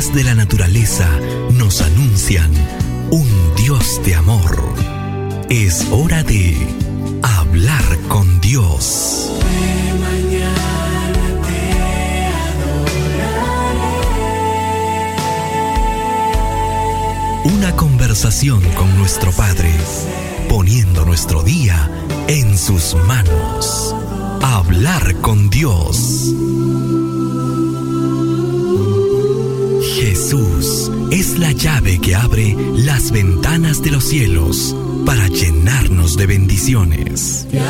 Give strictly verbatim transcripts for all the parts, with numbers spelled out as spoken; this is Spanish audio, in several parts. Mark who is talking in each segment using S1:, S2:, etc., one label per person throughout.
S1: maravillas de la naturaleza nos anuncian un Dios de amor. Es hora de hablar con Dios.
S2: De mañana te adoraré.
S1: Una conversación con nuestro Padre, poniendo nuestro día en sus manos. Hablar con Dios. Jesús es la llave que abre las ventanas de los cielos para llenarnos de bendiciones.
S2: Te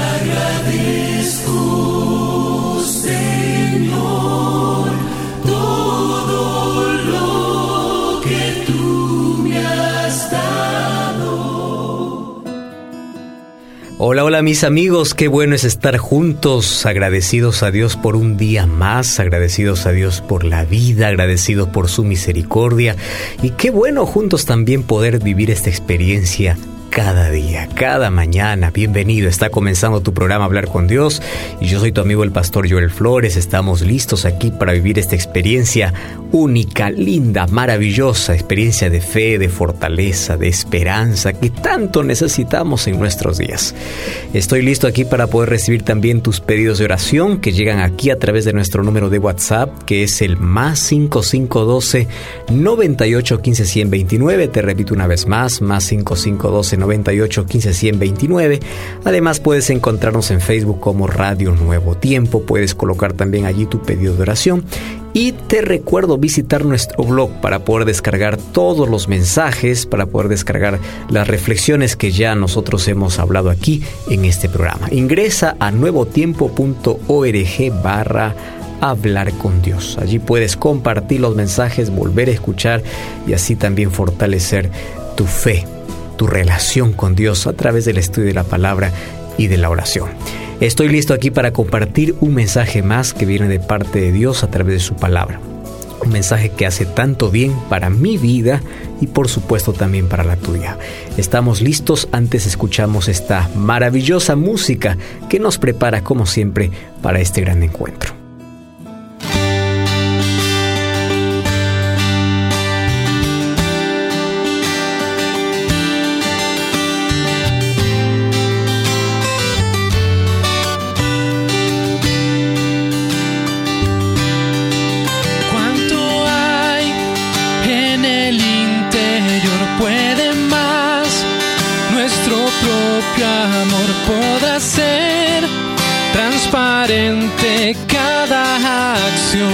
S2: agradezco, Señor, todo lo que tú me has dado.
S3: Hola, hola mis amigos, qué bueno es estar juntos, agradecidos a Dios por un día más, agradecidos a Dios por la vida, agradecidos por su misericordia y qué bueno juntos también poder vivir esta experiencia cada día, cada mañana. Bienvenido, está comenzando tu programa Hablar con Dios y yo soy tu amigo el pastor Joel Flores. Estamos listos aquí para vivir esta experiencia única, linda, maravillosa, experiencia de fe, de fortaleza, de esperanza que tanto necesitamos en nuestros días. Estoy listo aquí para poder recibir también tus pedidos de oración que llegan aquí a través de nuestro número de WhatsApp, que es el más cinco cinco uno dos, noventa y ocho, quince, ciento veintinueve. Te repito una vez más, más cinco cinco uno dos, noventa y ocho, quince, ciento veintinueve. Además puedes encontrarnos en Facebook como Radio Nuevo Tiempo. Puedes colocar también allí tu pedido de oración. Y te recuerdo visitar nuestro blog para poder descargar todos los mensajes, para poder descargar las reflexiones que ya nosotros hemos hablado aquí en este programa. Ingresa a nuevotiempo.org barra hablar con Dios. Allí puedes compartir los mensajes, volver a escuchar y así también fortalecer tu fe, tu relación con Dios a través del estudio de la palabra y de la oración. Estoy listo aquí para compartir un mensaje más que viene de parte de Dios a través de su palabra. Un mensaje que hace tanto bien para mi vida y por supuesto también para la tuya. Estamos listos, antes escuchamos esta maravillosa música que nos prepara como siempre para este gran encuentro.
S4: Podrá ser transparente cada acción.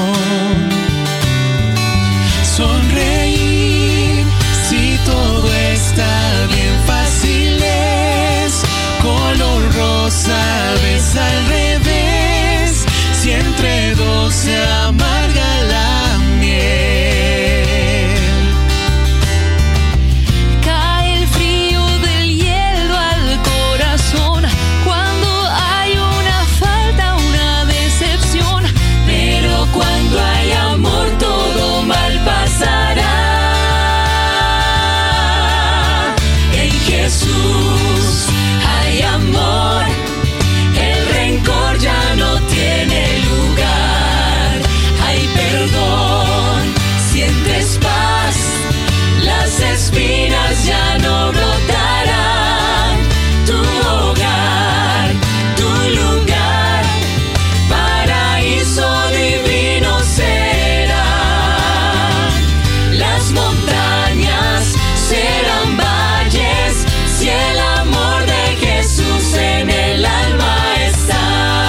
S4: Sonreír si todo está bien, fácil es. Color rosa ves al revés, si entre dos se amarga la miel.
S2: Cuando hay amor todo mal pasará. En Jesús hay amor, el rencor ya no tiene lugar. Hay perdón, sientes paz, las espinas ya no brotarán. Tu hogar, tu lugar, paraíso divino será. Las montañas serán valles, si el amor de Jesús en el alma está.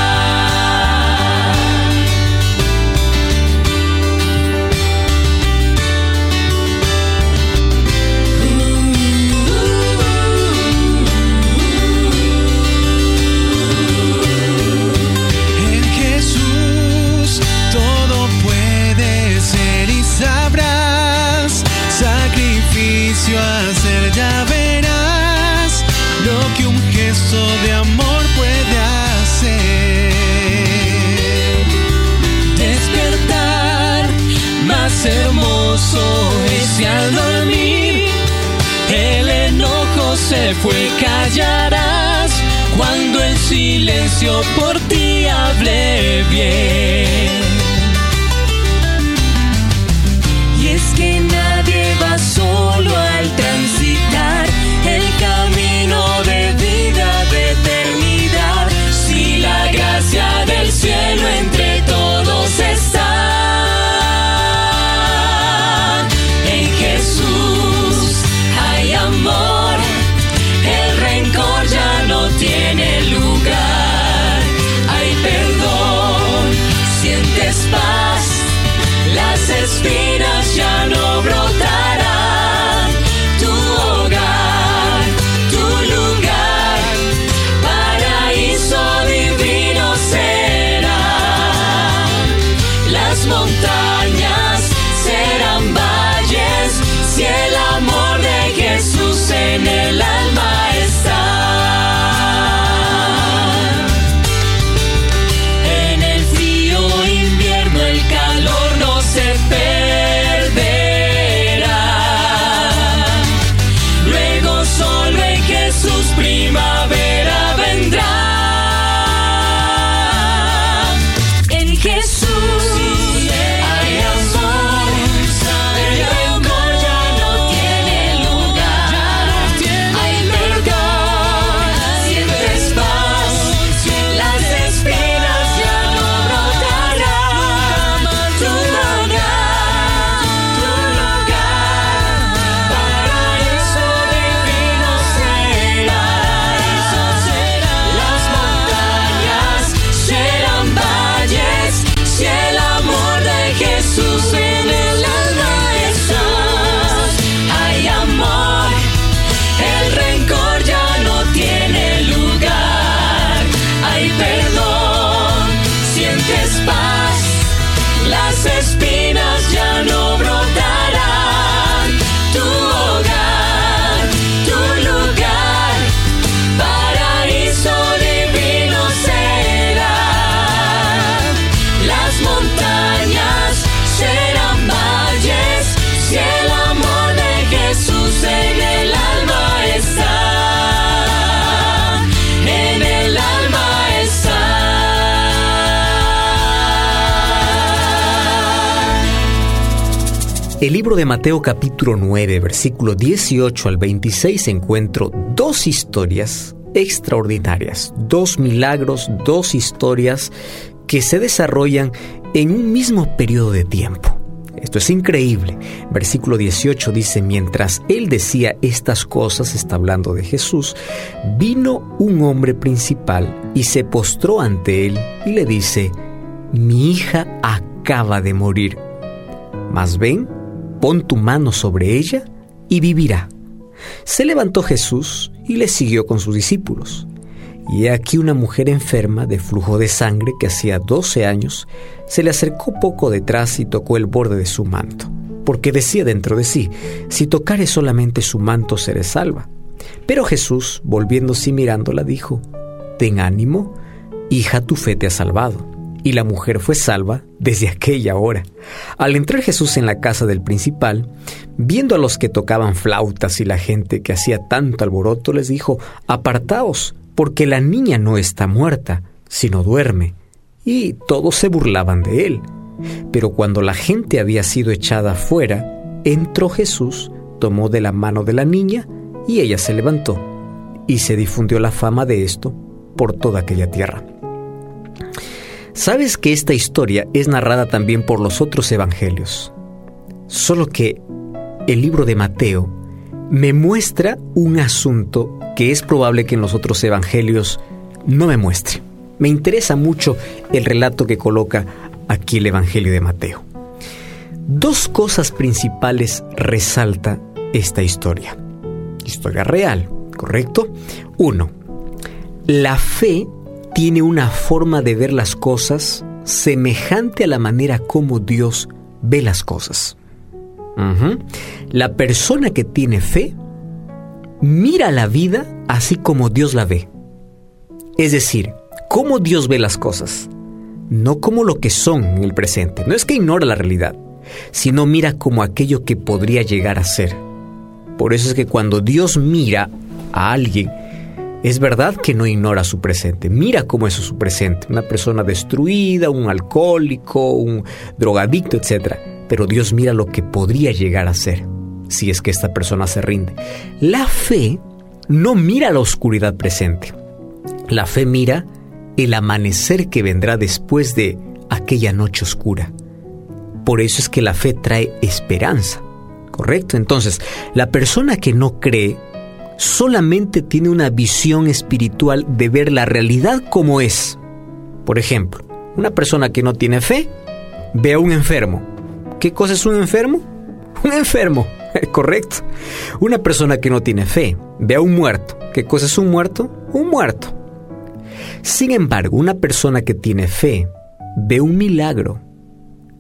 S4: En Jesús todo puede ser y sabrás. Sacrificio hacer, ya verás lo que un gesto de amor puede hacer. Despertar más hermoso es si al dormir el enojo se fue, callarás cuando el silencio por ti hable bien. Y
S2: montañas serán valles, si el amor de Jesús en el alma está. En el frío invierno el calor no se perderá. Luego solo en Jesús primavera vendrá. Espinas ya no brotarán. Tu hogar, tu lugar, paraíso divino será. Las montañas serán valles, si el amor de Jesús en el alma está. En el alma está.
S3: El libro de Mateo capítulo nueve, versículo dieciocho al veintiséis, encuentro dos historias extraordinarias, dos milagros, dos historias que se desarrollan en un mismo periodo de tiempo. Esto es increíble. Versículo dieciocho dice: mientras él decía estas cosas, está hablando de Jesús, vino un hombre principal y se postró ante él y le dice: mi hija acaba de morir, mas ven, pon tu mano sobre ella y vivirá. Se levantó Jesús y le siguió con sus discípulos. Y he aquí una mujer enferma de flujo de sangre que hacía doce años se le acercó poco detrás y tocó el borde de su manto, porque decía dentro de sí: si tocare solamente su manto seré salva. Pero Jesús, volviéndose y mirándola, dijo: ten ánimo, hija, tu fe te ha salvado. Y la mujer fue salva desde aquella hora. Al entrar Jesús en la casa del principal, viendo a los que tocaban flautas y la gente que hacía tanto alboroto, les dijo: apartaos, porque la niña no está muerta, sino duerme. Y todos se burlaban de él. Pero cuando la gente había sido echada fuera, entró Jesús, tomó de la mano de la niña, y ella se levantó. Y se difundió la fama de esto por toda aquella tierra. ¿Sabes que esta historia es narrada también por los otros evangelios? Solo que el libro de Mateo me muestra un asunto que es probable que en los otros evangelios no me muestre. Me interesa mucho el relato que coloca aquí el evangelio de Mateo. Dos cosas principales resalta esta historia. Historia real, ¿correcto? Uno, la fe tiene una forma de ver las cosas semejante a la manera como Dios ve las cosas. Uh-huh. La persona que tiene fe mira la vida así como Dios la ve. Es decir, cómo Dios ve las cosas, no como lo que son en el presente. No es que ignora la realidad, sino mira como aquello que podría llegar a ser. Por eso es que cuando Dios mira a alguien, es verdad que no ignora su presente. Mira cómo es su presente. Una persona destruida, un alcohólico, un drogadicto, etcétera. Pero Dios mira lo que podría llegar a ser si es que esta persona se rinde. La fe no mira la oscuridad presente. La fe mira el amanecer que vendrá después de aquella noche oscura. Por eso es que la fe trae esperanza. ¿Correcto? Entonces, la persona que no cree solamente tiene una visión espiritual de ver la realidad como es. Por ejemplo, una persona que no tiene fe ve a un enfermo. ¿Qué cosa es un enfermo? Un enfermo, correcto. Una persona que no tiene fe ve a un muerto. ¿Qué cosa es un muerto? Un muerto. Sin embargo, una persona que tiene fe ve un milagro.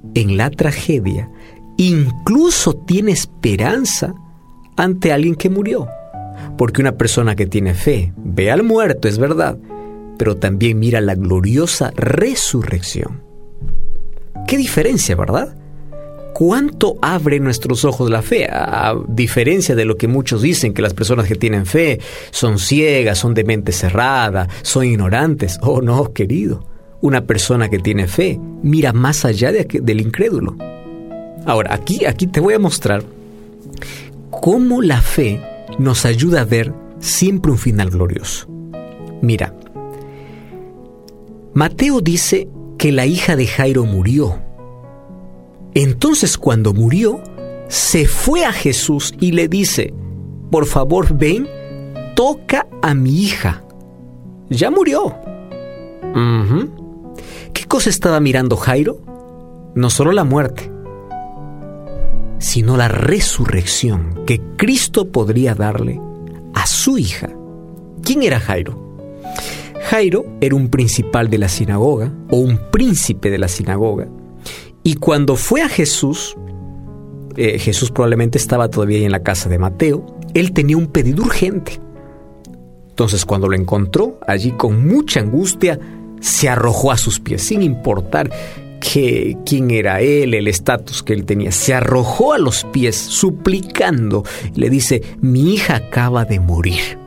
S3: en la tragedia, incluso tiene esperanza ante alguien que murió. Porque una persona que tiene fe ve al muerto, es verdad, pero también mira la gloriosa resurrección. ¿Qué diferencia, verdad? ¿Cuánto abre nuestros ojos la fe? A diferencia de lo que muchos dicen, que las personas que tienen fe son ciegas, son de mente cerrada, son ignorantes. Oh no, querido. Una persona que tiene fe mira más allá de, del incrédulo. Ahora, aquí, aquí te voy a mostrar cómo la fe nos ayuda a ver siempre un final glorioso. Mira, Mateo dice que la hija de Jairo murió. Entonces, cuando murió, se fue a Jesús y le dice: por favor, ven, toca a mi hija. Ya murió. Uh-huh. ¿Qué cosa estaba mirando Jairo? No solo la muerte, sino la resurrección que Cristo podría darle a su hija. ¿Quién era Jairo? Jairo era un principal de la sinagoga, o un príncipe de la sinagoga. Y cuando fue a Jesús, eh, Jesús probablemente estaba todavía en la casa de Mateo, él tenía un pedido urgente. Entonces, cuando lo encontró, allí con mucha angustia, se arrojó a sus pies, sin importar que, quién era él, el estatus que él tenía. Se arrojó a los pies, suplicando. Le dice: mi hija acaba de morir.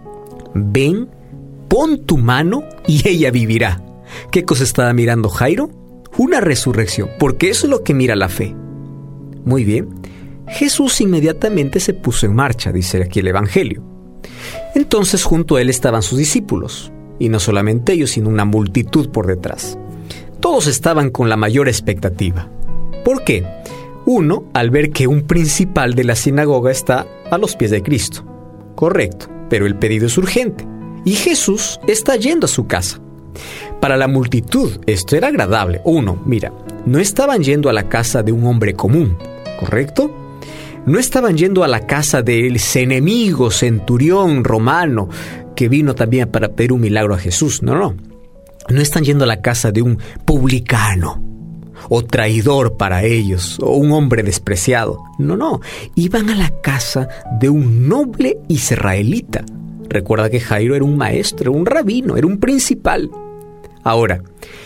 S3: Ven, pon tu mano y ella vivirá. ¿Qué cosa estaba mirando Jairo? Una resurrección, porque eso es lo que mira la fe. Muy bien. Jesús inmediatamente se puso en marcha, dice aquí el Evangelio. Entonces junto a él estaban sus discípulos, y no solamente ellos, sino una multitud por detrás. Todos estaban con la mayor expectativa. ¿Por qué? Uno, al ver que un principal de la sinagoga está a los pies de Cristo. Correcto, pero el pedido es urgente, y Jesús está yendo a su casa. Para la multitud esto era agradable. Uno, mira, no estaban yendo a la casa de un hombre común, ¿correcto? No estaban yendo a la casa del enemigo, centurión romano, que vino también para pedir un milagro a Jesús. No, no. No están yendo a la casa de un publicano, o traidor para ellos, o un hombre despreciado. No, no. Iban a la casa de un noble israelita. Recuerda que Jairo era un maestro, un rabino, era un principal. Ahora,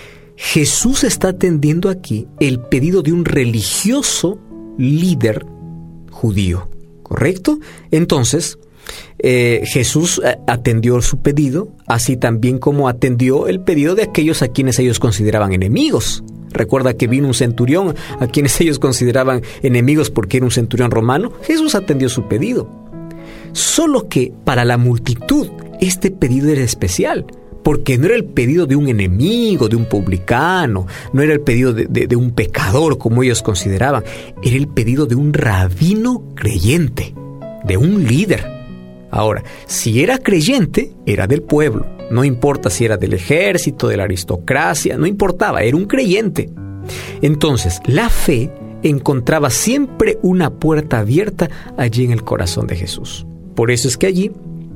S3: Jesús está atendiendo aquí el pedido de un religioso líder judío, ¿correcto? Entonces, eh, Jesús atendió su pedido, así también como atendió el pedido de aquellos a quienes ellos consideraban enemigos. Recuerda que vino un centurión a quienes ellos consideraban enemigos porque era un centurión romano. Jesús atendió su pedido. Solo que para la multitud este pedido era especial, porque no era el pedido de un enemigo, de un publicano, no era el pedido de, de, de un pecador como ellos consideraban, era el pedido de un rabino creyente, de un líder. Ahora, si era creyente, era del pueblo, no importa si era del ejército, de la aristocracia, no importaba, era un creyente. Entonces, la fe encontraba siempre una puerta abierta allí en el corazón de Jesús. Por eso es que allí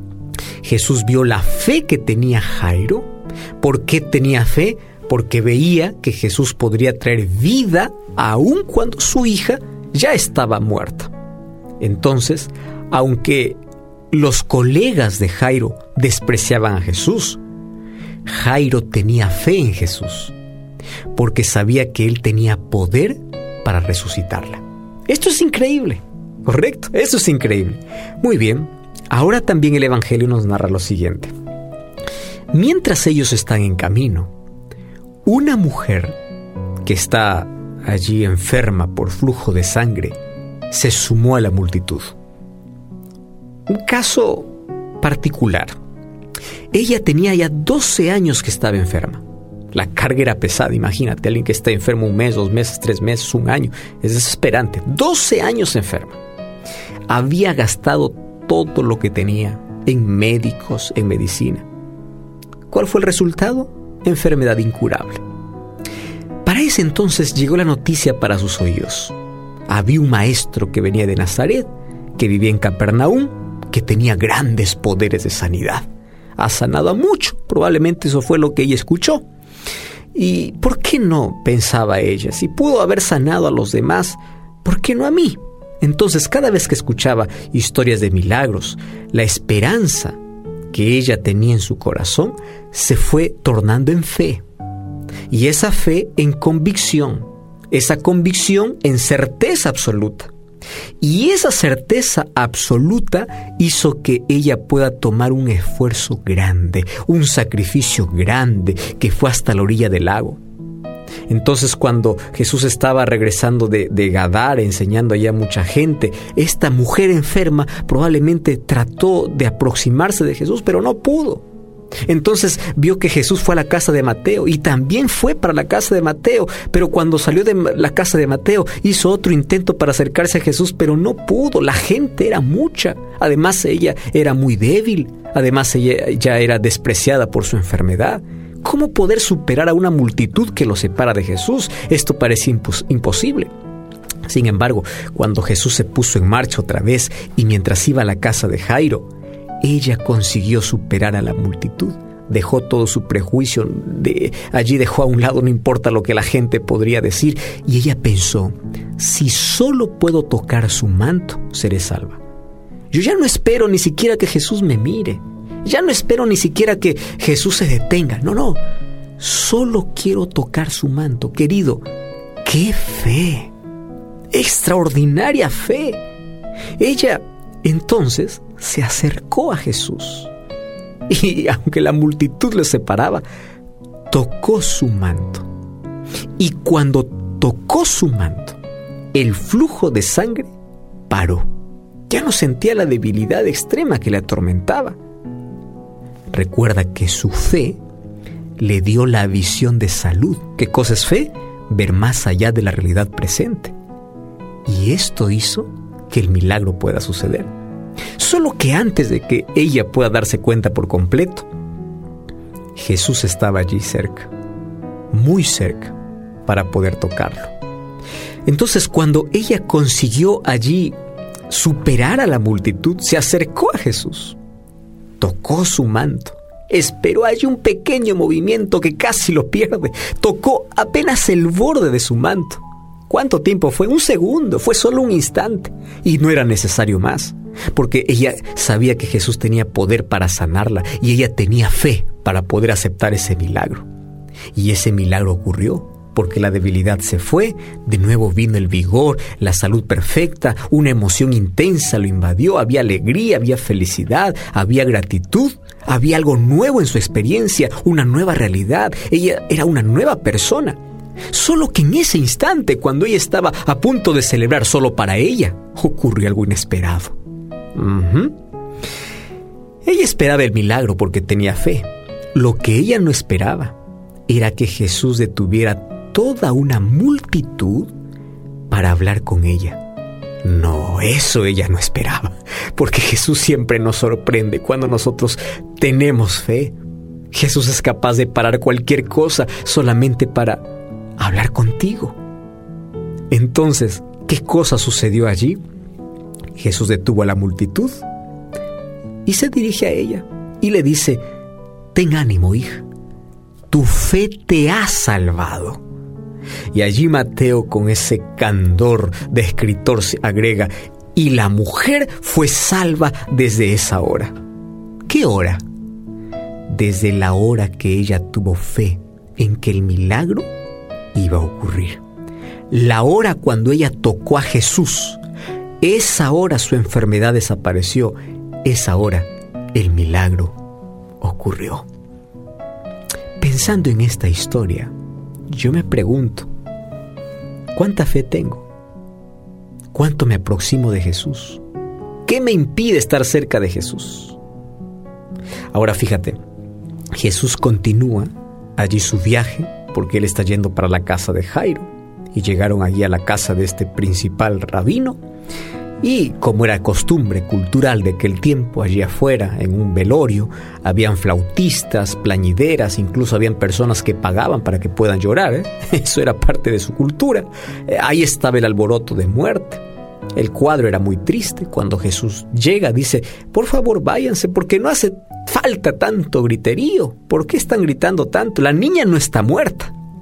S3: Jesús vio la fe que tenía Jairo. ¿Por qué tenía fe? Porque veía que Jesús podría traer vida aun cuando su hija ya estaba muerta. Entonces, aunque los colegas de Jairo despreciaban a Jesús, Jairo tenía fe en Jesús, porque sabía que él tenía poder para resucitarla. Esto es increíble, ¿correcto? Eso es increíble. Muy bien, ahora también el Evangelio nos narra lo siguiente. Mientras ellos están en camino, una mujer que está allí enferma por flujo de sangre se sumó a la multitud. Un caso particular. Ella tenía ya doce años que estaba enferma. La carga era pesada, imagínate, alguien que está enfermo un mes, dos meses, tres meses, un año. Es desesperante. doce años enferma. Había gastado todo lo que tenía en médicos, en medicina. ¿Cuál fue el resultado? Enfermedad incurable. Para ese entonces llegó la noticia para sus oídos. Había un maestro que venía de Nazaret, que vivía en Capernaum, que tenía grandes poderes de sanidad. Ha sanado a mucho, probablemente eso fue lo que ella escuchó. ¿Y por qué no?, pensaba ella. Si pudo haber sanado a los demás, ¿por qué no a mí? Entonces, cada vez que escuchaba historias de milagros, la esperanza que ella tenía en su corazón se fue tornando en fe. Y esa fe en convicción, esa convicción en certeza absoluta. Y esa certeza absoluta hizo que ella pueda tomar un esfuerzo grande, un sacrificio grande que fue hasta la orilla del lago. Entonces, cuando Jesús estaba regresando de, de Gadara, enseñando allá a mucha gente, esta mujer enferma probablemente trató de aproximarse de Jesús, pero no pudo. Entonces vio que Jesús fue a la casa de Mateo y también fue para la casa de Mateo, pero cuando salió de la casa de Mateo hizo otro intento para acercarse a Jesús, pero no pudo. La gente era mucha, además ella era muy débil, además ella ya era despreciada por su enfermedad. ¿Cómo poder superar a una multitud que lo separa de Jesús? Esto parecía impos- imposible. Sin embargo, cuando Jesús se puso en marcha otra vez y mientras iba a la casa de Jairo, ella consiguió superar a la multitud. Dejó todo su prejuicio, de, allí dejó a un lado, no importa lo que la gente podría decir, y ella pensó, si solo puedo tocar su manto, seré salva. Yo ya no espero ni siquiera que Jesús me mire, ya no espero ni siquiera que Jesús se detenga, no, no, solo quiero tocar su manto. Querido, ¡qué fe! ¡Extraordinaria fe! Ella entonces se acercó a Jesús y, aunque la multitud le separaba, tocó su manto. Y cuando tocó su manto, el flujo de sangre paró. Ya no sentía la debilidad extrema que le atormentaba. Recuerda que su fe le dio la visión de salud. ¿Qué cosa es fe? Ver más allá de la realidad presente. Y esto hizo que el milagro pueda suceder. Solo que antes de que ella pueda darse cuenta por completo, Jesús estaba allí cerca, muy cerca, para poder tocarlo. Entonces, cuando ella consiguió allí superar a la multitud, se acercó a Jesús, tocó su manto, esperó allí un pequeño movimiento que casi lo pierde, tocó apenas el borde de su manto. ¿Cuánto tiempo fue? Un segundo, fue solo un instante, y no era necesario más, porque ella sabía que Jesús tenía poder para sanarla y ella tenía fe para poder aceptar ese milagro. Y ese milagro ocurrió, porque la debilidad se fue, de nuevo vino el vigor, la salud perfecta, una emoción intensa lo invadió, había alegría, había felicidad, había gratitud, había algo nuevo en su experiencia, una nueva realidad, ella era una nueva persona. Solo que en ese instante, cuando ella estaba a punto de celebrar solo para ella, ocurrió algo inesperado. Uh-huh. Ella esperaba el milagro porque tenía fe. Lo que ella no esperaba era que Jesús detuviera toda una multitud para hablar con ella. No, eso ella no esperaba, porque Jesús siempre nos sorprende cuando nosotros tenemos fe. Jesús es capaz de parar cualquier cosa solamente para hablar contigo. Entonces, ¿qué cosa sucedió allí? Jesús detuvo a la multitud y se dirige a ella y le dice, ten ánimo, hija, tu fe te ha salvado. Y allí Mateo, con ese candor de escritor, se agrega, y la mujer fue salva desde esa hora. ¿Qué hora? Desde la hora que ella tuvo fe en que el milagro iba a ocurrir. La hora cuando ella tocó a Jesús, esa hora su enfermedad desapareció, esa hora el milagro ocurrió. Pensando en esta historia, yo me pregunto, ¿cuánta fe tengo? ¿Cuánto me aproximo de Jesús? ¿Qué me impide estar cerca de Jesús? Ahora fíjate, Jesús continúa allí su viaje porque él está yendo para la casa de Jairo y llegaron allí a la casa de este principal rabino y, como era costumbre cultural de aquel tiempo, allí afuera en un velorio habían flautistas, plañideras, incluso habían personas que pagaban para que puedan llorar, ¿eh? Eso era parte de su cultura. Eh, ahí estaba el alboroto de muerte. El cuadro era muy triste. Cuando Jesús llega dice, por favor váyanse porque no hace falta tanto griterío. ¿Por qué están gritando tanto? La niña no está muerta,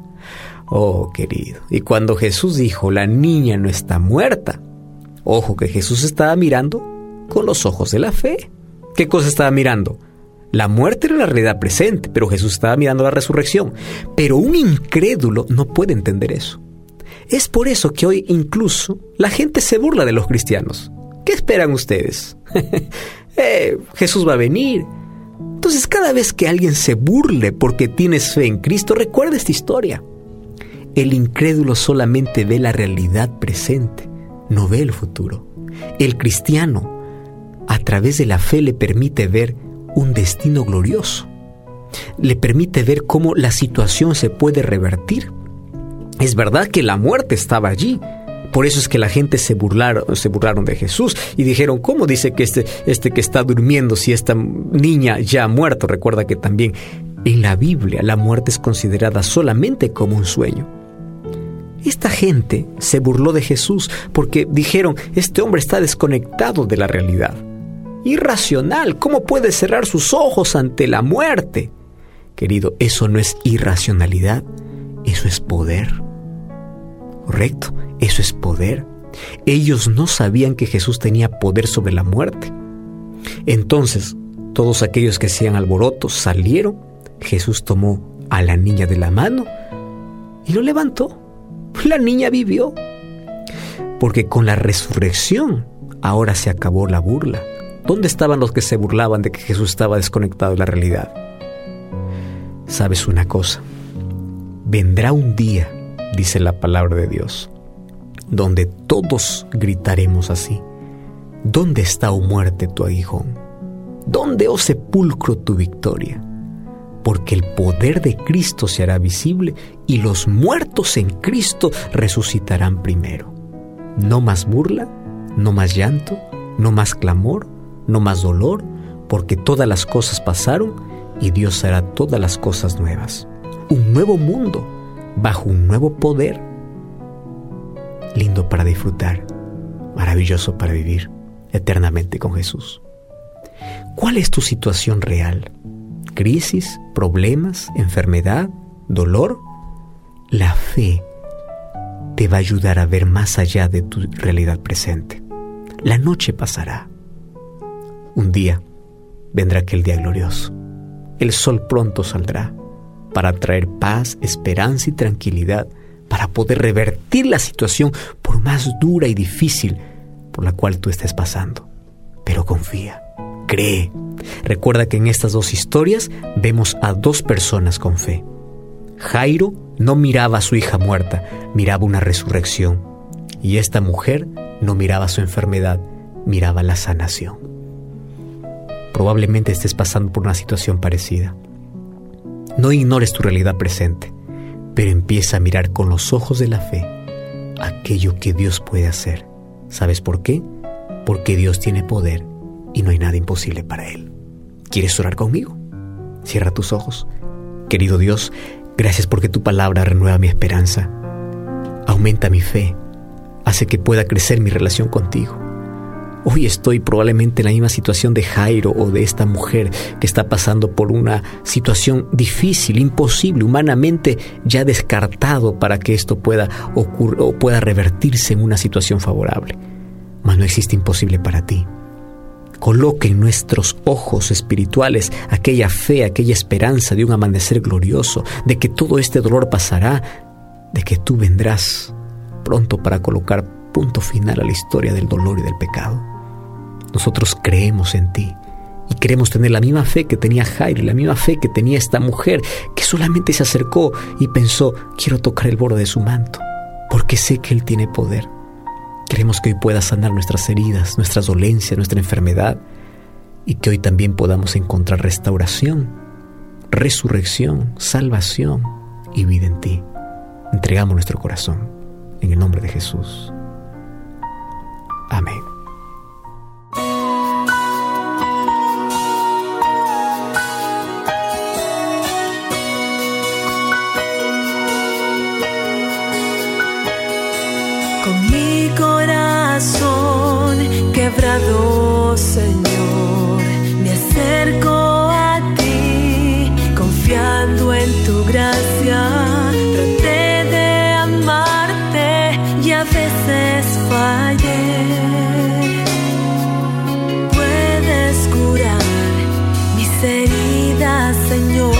S3: Oh, querido. Y cuando Jesús dijo, la niña no está muerta, ojo que Jesús estaba mirando con los ojos de la fe. ¿Qué cosa estaba mirando? La muerte era la realidad presente, pero Jesús estaba mirando la resurrección. Pero un incrédulo no puede entender eso. Es por eso que hoy incluso la gente se burla de los cristianos. ¿Qué esperan ustedes? eh, Jesús va a venir. Entonces, cada vez que alguien se burle porque tienes fe en Cristo, recuerda esta historia. El incrédulo solamente ve la realidad presente, no ve el futuro. El cristiano, a través de la fe, le permite ver un destino glorioso. Le permite ver cómo la situación se puede revertir. Es verdad que la muerte estaba allí. Por eso es que la gente se burlaron, se burlaron de Jesús y dijeron, ¿cómo dice que este, este que está durmiendo si esta niña ya ha muerto? Recuerda que también en la Biblia la muerte es considerada solamente como un sueño. Esta gente se burló de Jesús porque dijeron, este hombre está desconectado de la realidad. Irracional, ¿cómo puede cerrar sus ojos ante la muerte? Querido, eso no es irracionalidad, eso es poder. ¿Correcto? Eso es poder. Ellos no sabían que Jesús tenía poder sobre la muerte. Entonces, todos aquellos que hacían alborotos salieron. Jesús tomó a la niña de la mano y lo levantó. La niña vivió. Porque con la resurrección ahora se acabó la burla. ¿Dónde estaban los que se burlaban de que Jesús estaba desconectado de la realidad? ¿Sabes una cosa? Vendrá un día, dice la palabra de Dios, donde todos gritaremos así: ¿dónde está, oh muerte, tu aguijón? ¿Dónde, oh sepulcro, tu victoria? Porque el poder de Cristo se hará visible y los muertos en Cristo resucitarán primero. No más burla, no más llanto, no más clamor, no más dolor, porque todas las cosas pasaron y Dios hará todas las cosas nuevas. Un nuevo mundo bajo un nuevo poder. Lindo para disfrutar, maravilloso para vivir eternamente con Jesús. ¿Cuál es tu situación real? ¿Crisis, problemas, enfermedad, dolor? La fe te va a ayudar a ver más allá de tu realidad presente. La noche pasará. Un día vendrá aquel día glorioso. El sol pronto saldrá para traer paz, esperanza y tranquilidad, para poder revertir la situación por más dura y difícil por la cual tú estés pasando. Pero confía, cree. Recuerda que en estas dos historias vemos a dos personas con fe. Jairo no miraba a su hija muerta, miraba una resurrección. Y esta mujer no miraba su enfermedad, miraba la sanación. Probablemente estés pasando por una situación parecida. No ignores tu realidad presente, pero empieza a mirar con los ojos de la fe aquello que Dios puede hacer. ¿Sabes por qué? Porque Dios tiene poder y no hay nada imposible para Él. ¿Quieres orar conmigo? Cierra tus ojos. Querido Dios, gracias porque tu palabra renueva mi esperanza, aumenta mi fe, hace que pueda crecer mi relación contigo. Hoy estoy probablemente en la misma situación de Jairo o de esta mujer que está pasando por una situación difícil, imposible, humanamente ya descartado para que esto pueda ocurrir o pueda revertirse en una situación favorable. Mas no existe imposible para ti. Coloque en nuestros ojos espirituales aquella fe, aquella esperanza de un amanecer glorioso, de que todo este dolor pasará, de que tú vendrás pronto para colocar punto final a la historia del dolor y del pecado. Nosotros creemos en ti y queremos tener la misma fe que tenía Jairo, la misma fe que tenía esta mujer que solamente se acercó y pensó: quiero tocar el borde de su manto, porque sé que Él tiene poder. Queremos que hoy pueda sanar nuestras heridas, nuestras dolencias, nuestra enfermedad, y que hoy también podamos encontrar restauración, resurrección, salvación y vida en ti. Entregamos nuestro corazón en el nombre de Jesús. Amén.
S2: Con mi corazón quebrado, Señor, me acerco a ti, confiando en tu gracia, traté de a veces fallé. Puedes curar mis heridas, Señor.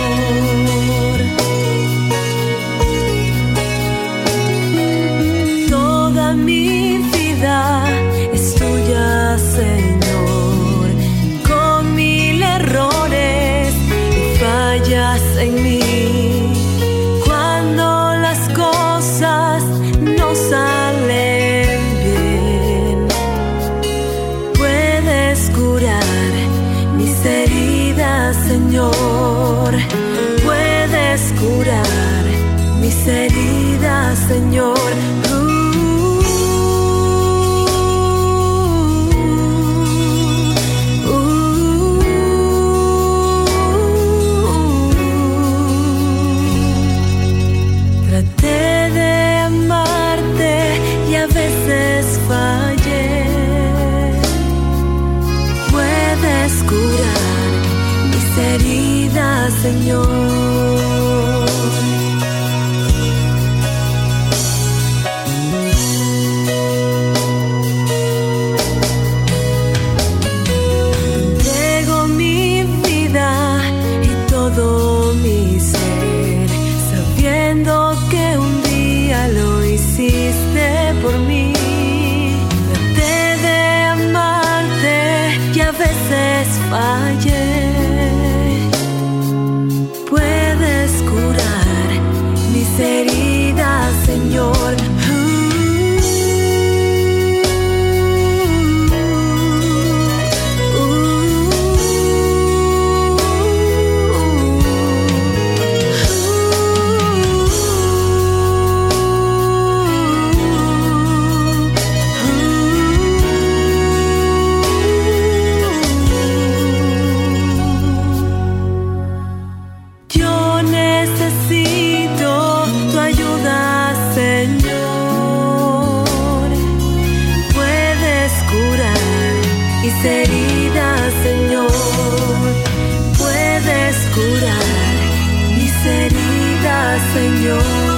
S2: Toda mi vida es tuya, Señor, con mil errores y fallas en mí. Cuando las cosas no salen bien, puedes curar mis heridas, Señor. Puedes curar mis heridas, Señor. Señor, entrego mi vida y todo mi ser, sabiendo que un día lo hiciste por mí. Traté de amarte y a veces fallé. Puedes curar mis heridas, Señor. Heridas, Señor, puedes curar mis heridas, Señor.